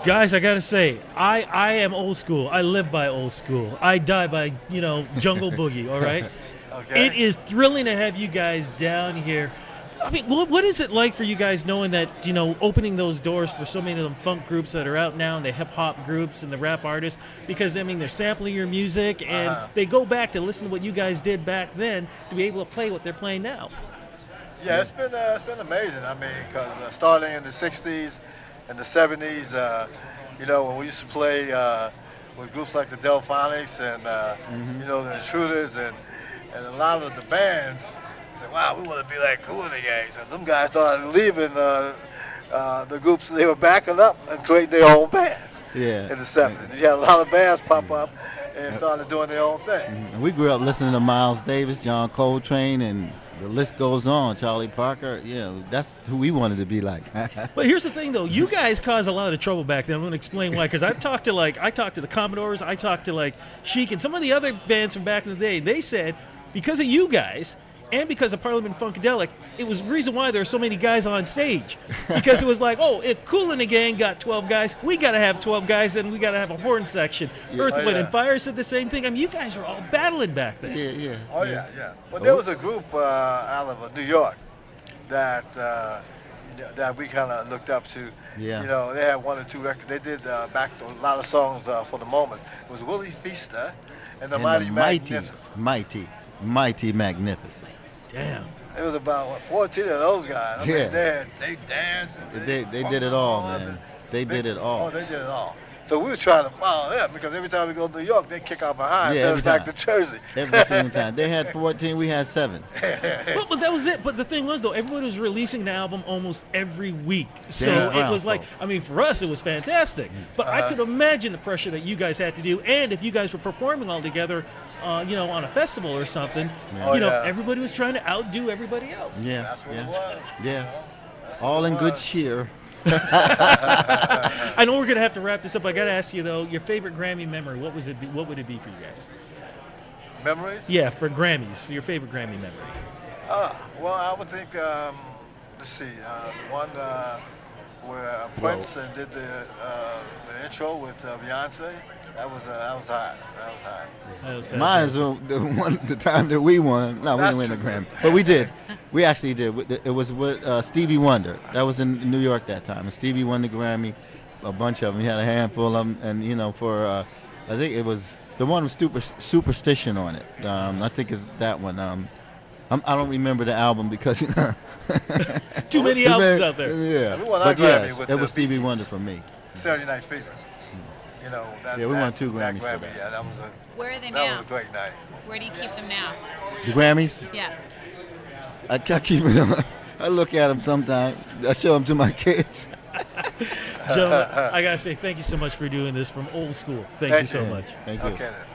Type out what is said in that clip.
Guys, I gotta say, I am old school. I live by old school. I die by, Jungle Boogie, all right? Okay. It is thrilling to have you guys down here. I mean, what is it like for you guys knowing that, opening those doors for so many of them funk groups that are out now and the hip hop groups and the rap artists? Because, I mean, they're sampling your music and they go back to listen to what you guys did back then to be able to play what they're playing now. Yeah, it's been amazing. I mean, because starting in the '60s and the '70s, when we used to play with groups like the Delphonics and the Intruders and a lot of the bands said, "Wow, we want to be like Kool and the Gang." So them guys started leaving the groups they were backing up and creating their own bands. Yeah. In the '70s, you had a lot of bands pop up and started doing their own thing. We grew up listening to Miles Davis, John Coltrane, and the list goes on. Charlie Parker, that's who we wanted to be like. But here's the thing, though. You guys caused a lot of trouble back then. I'm going to explain why. Because I talked to the Commodores, I talked to Chic, and some of the other bands from back in the day. They said because of you guys and because of Parliament Funkadelic, it was the reason why there are so many guys on stage. Because it was like, oh, if Kool and the Gang got 12 guys, we got to have 12 guys, and we got to have a horn section. Earth, Wind, and Fire said the same thing. I mean, you guys were all battling back then. Yeah. Oh yeah. Well, there was a group out of New York that that we kind of looked up to. Yeah. They had one or two records. They did back a lot of songs for the moment. It was Willie Feaster and the Mighty Magnificent. Mighty Magnificent. Damn. It was about 14 of those guys. I mean, they danced. And They did it all, man. They did it all. Oh, they did it all. So we was trying to follow them because every time we go to New York, they kick our behind, send us back to Jersey. Every single time. They had 14, we had 7. But that was it. But the thing was, though, everybody was releasing an album almost every week. So it was like, I mean, for us, it was fantastic. But I could imagine the pressure that you guys had to do. And if you guys were performing all together, on a festival or something, everybody was trying to outdo everybody else. Yeah. That's what it was. Yeah. All in good cheer. I know we're gonna have to wrap this up. I gotta ask you though, your favorite Grammy memory. What would it be for you guys? Memories? Yeah, for Grammys. Your favorite Grammy memory. Well, I would think. Let's see. The one where Prince did the intro with Beyonce. That was hot. That was Mine is the time that we won. No, we didn't win the Grammy, but we did. We actually did. It was with Stevie Wonder. That was in New York that time. And Stevie won the Grammy, a bunch of them. He had a handful of them, and for I think it was the one with Superstition on it. I think it's that one. I don't remember the album because too many albums out there. Yeah, we won our but Grammy yes, with it was Stevie Wonder for me. Saturday Night Fever. We won 2 Grammys for that. Yeah, that was Where are they that now? was a great night. Where do you keep them now? The Grammys? Yeah. I keep it on. I look at them sometimes. I show them to my kids. Gentlemen, I gotta say thank you so much for doing this from old school. Thank you so much. Thank you. Okay then.